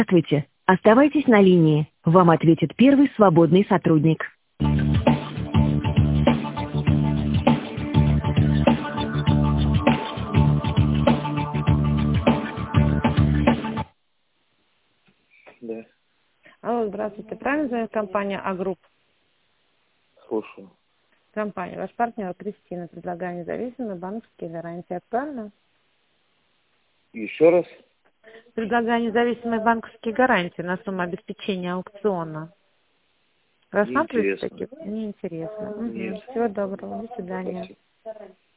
Здравствуйте. Оставайтесь на линии. Вам ответит первый свободный сотрудник. Да, Алло, здравствуйте. Правильно звонит компания А-Групп? слушаю. Компания. Ваш партнер Кристина предлагает независимые банковские гарантии. Актуально? Еще раз? Предлагаю независимые банковские гарантии на сумму обеспечения аукциона. Рассматриваете Неинтересно. такие? Неинтересно. Нет. Всего доброго. До свидания. Спасибо.